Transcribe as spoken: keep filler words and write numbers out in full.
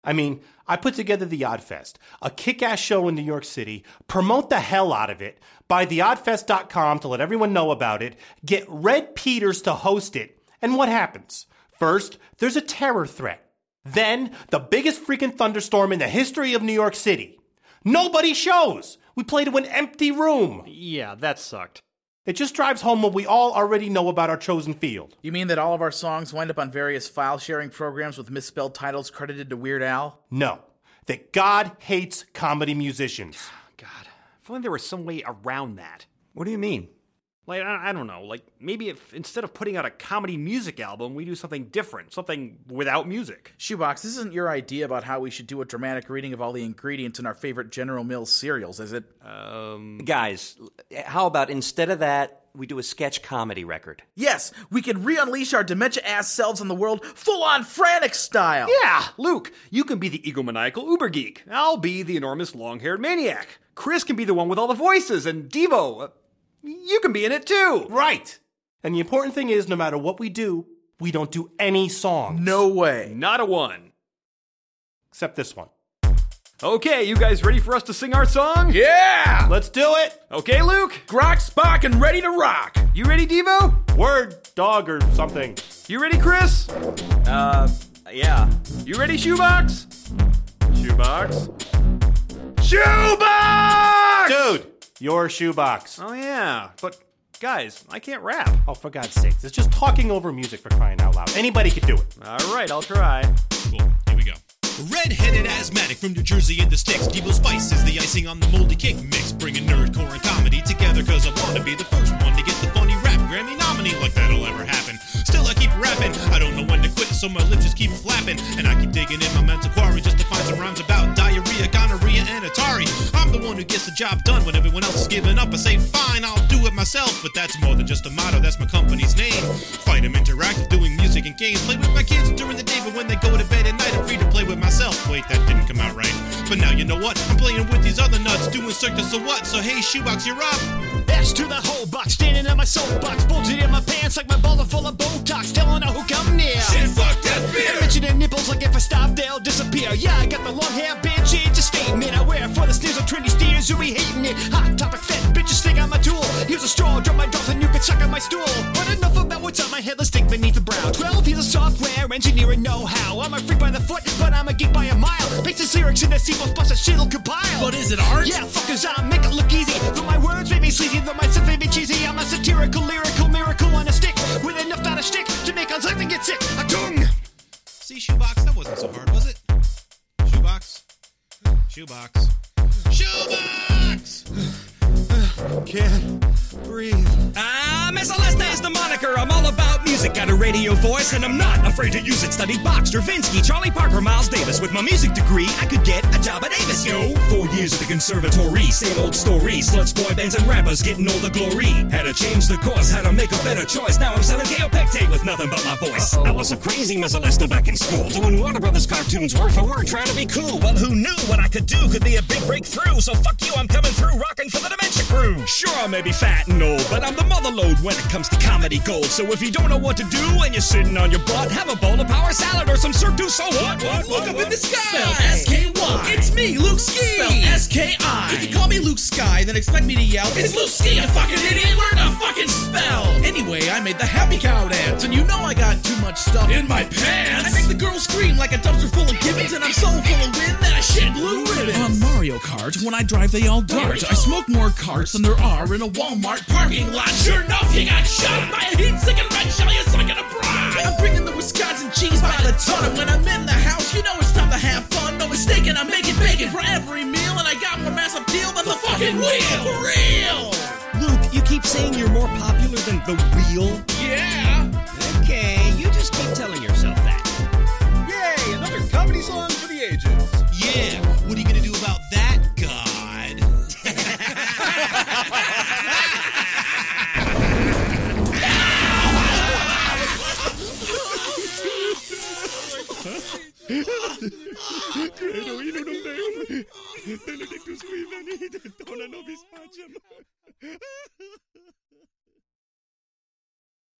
I mean, I put together the Oddfest, a kick-ass show in New York City, promote the hell out of it, buy the odd fest dot com to let everyone know about it, get Red Peters to host it, and what happens? First, there's a terror threat. Then, the biggest freaking thunderstorm in the history of New York City. Nobody shows! We played to an empty room. Yeah, that sucked. It just drives home what we all already know about our chosen field. You mean that all of our songs wind up on various file-sharing programs with misspelled titles credited to Weird Al? No. That God hates comedy musicians. God, if only there was some way around that. What do you mean? Like, I I don't know, like, maybe if instead of putting out a comedy music album, we do something different, something without music. Shoebox, this isn't your idea about how we should do a dramatic reading of all the ingredients in our favorite General Mills cereals, is it? Um... Guys, how about instead of that, we do a sketch comedy record? Yes, we can re-unleash our dementia-ass selves on the world full-on frantic style! Yeah, Luke, you can be the egomaniacal uber geek. I'll be the enormous long-haired maniac. Chris can be the one with all the voices, and Devo... Uh, You can be in it too! Right! And the important thing is, no matter what we do, we don't do any songs. No way. Not a one. Except this one. Okay, you guys ready for us to sing our song? Yeah! Let's do it! Okay, Luke? Grok, Spock, and ready to rock! You ready, Devo? Word, dog, or something. You ready, Chris? Uh, yeah. You ready, Shoebox? Shoebox? Shoebox! Dude! Your shoebox. Oh, yeah. But, guys, I can't rap. Oh, for God's sakes. It's just talking over music for crying out loud. Anybody could do it. All right, I'll try. Cool. Here we go. Red-headed asthmatic from New Jersey in the sticks. Devo Spice is the icing on the moldy cake mix. Bringing nerdcore and comedy together cause I want to be the first one to get the funny rap Grammy nominee like that'll ever happen. Still I keep rapping. I don't know when to quit so my lips just keep flapping. And I keep digging in my mental quarry just to find some rhymes about diarrhea, gonorrhea, and Atari. I'm the one who gets the job done when everyone else is giving up. I say fine, I'll do it myself. But that's more than just a motto, that's my company's name. Fight 'em Interactive, doing music and games. Play with my kids during the day, but when they go to bed at night I'm free to play with myself. Wait, that didn't come out right. But now you know what? I'm playing with these other nuts, doing circus or what? So hey, Shoebox, you're up. S to the whole box, standing in my soapbox, bulging in my pants like my balls are full of Botox, telling her who come near. Shit, fuck that beer. Mentioning nipples like if I stop, they'll disappear. Yeah, I got the long hair, bitch, it's a statement. I wear it for the sneers of trendy steers who be hating it. Hot topic, fat bitches think I'm a tool. Here's a straw, drop my dolls and you can suck on my stool. But enough about what's on my head, let's dig beneath the brow. twelve years of software engineering know-how. I'm a freak by the foot, but I'm a geek by a mile. Paste his lyrics in the C plus plus, a shit'll compile. But is it art? Yeah, fuckers, I make it look easy. Though my words may be sleazy, though my stuff may be cheesy. I'm a satirical, lyrical miracle on a stick with enough not a stick to make on something get sick. A tongue. See, Shoebox, that wasn't so hard, was it? Shoebox? Shoebox. Shoebox! Can't breathe. Ah, Miss Celeste is the moniker. I'm all about music, got a radio voice, and I'm not afraid to use it. Studied Bach, Stravinsky, Charlie Parker, Miles Davis. With my music degree, I could get a job at Avis, yo. Four years at the conservatory, same old story. Sluts, boy bands, and rappers getting all the glory. Had to change the course, had to make a better choice. Now I'm selling Kaopectate with nothing but my voice. Uh-oh. I was a crazy Miss Celeste back in school, doing Warner Brothers cartoons, word for word, trying to be cool. Well, who knew what I could do could be a big breakthrough? So fuck you, I'm coming through, rocking for the Dementia Crew. Sure, I may be fat and old, but I'm the mother load when it comes to comedy gold. So if you don't know what to do when you're sitting on your butt, have a bowl of power salad or some Cirque du Soleil. What, what, Look what, up what? in the sky. Spelled S K Y. It's me, Luke Ski. Spelled S K I. If you call me Luke Sky, then expect me to yell, it's Luke Ski, you fucking idiot. Learn to fucking spell. Anyway, I made the happy cow dance, and you know I got too much stuff in my pants. I make the girls scream like a dumpster full of gibbons, and I'm so full of wind that I shit blue ribbons. On Mario Kart, when I drive, they all dart. I smoke more carts than there are in a Walmart parking lot. Sure enough, you got shot by a heat-seeking red shell, you sucking a bride. I'm bringing the Wisconsin cheese by the ton, and when I'm in the house, you know it's time to have fun. No mistaken, I'm making bacon for every meal, and I got more mass appeal than the fucking wheel. For real! Luke, you keep saying you're more popular than the wheel? Yeah! Okay, you just keep telling yourself that. Yay, another comedy song for the ages. Yeah, what are you gonna do about that, God? Credo in un Deum, benedictus qui venit, dona nobis pacem.